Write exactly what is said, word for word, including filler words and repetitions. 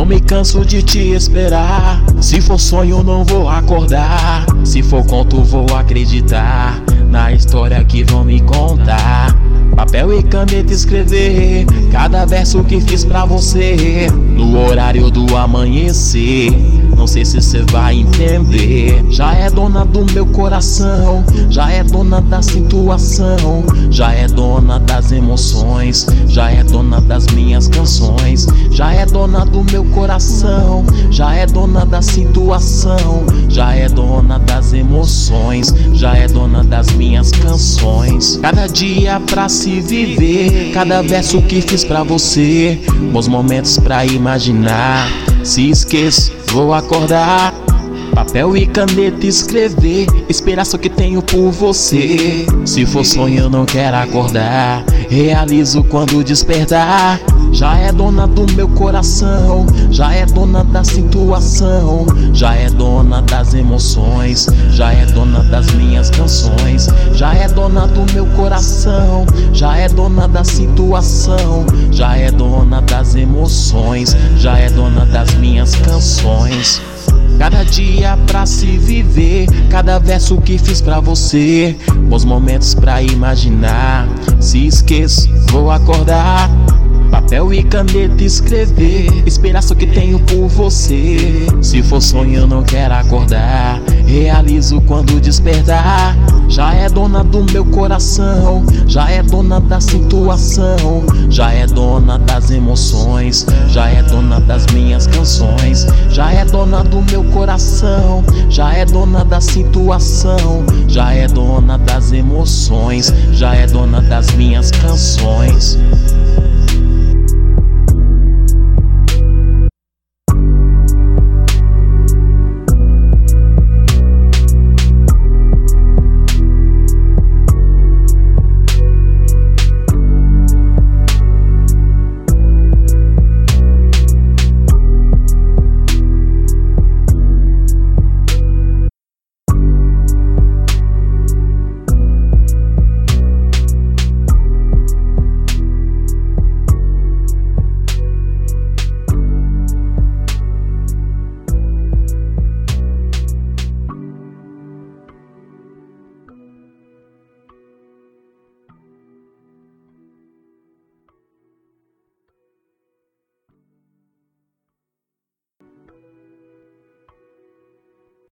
Não me canso de te esperar. Se for sonho não vou acordar. Se for conto vou acreditar na história que vão me contar. Papel e caneta escrever cada verso que fiz pra você no horário do amanhecer. Não sei se cê vai entender. Já é dona do meu coração, já é dona da situação, já é dona das emoções, já é dona das minhas canções. Já é dona do meu coração, já é dona da situação, já é dona das emoções, já é dona das minhas canções. Cada dia pra se viver, cada verso que fiz pra você, bons momentos pra imaginar. Se esqueço, vou acordar. Papel e caneta escrever, esperar só que tenho por você. Se for sonho eu não quero acordar, realizo quando despertar. Já é dona do meu coração, já é dona da situação, já é dona das emoções, já é dona das minhas canções. Já é dona do meu coração, já é dona da situação, já é dona das emoções, já é dona das minhas canções. Cada dia pra se viver, cada verso que fiz pra você, bons momentos pra imaginar. Se esqueço, vou acordar. Papel e caneta escrever, esperar só que tenho por você. Se for sonho eu não quero acordar, realizo quando despertar. Já é dona do meu coração, já é dona da situação, já é dona das emoções, já é dona das minhas canções. Já é dona do meu coração, já é dona da situação, já é dona das emoções, já é dona das minhas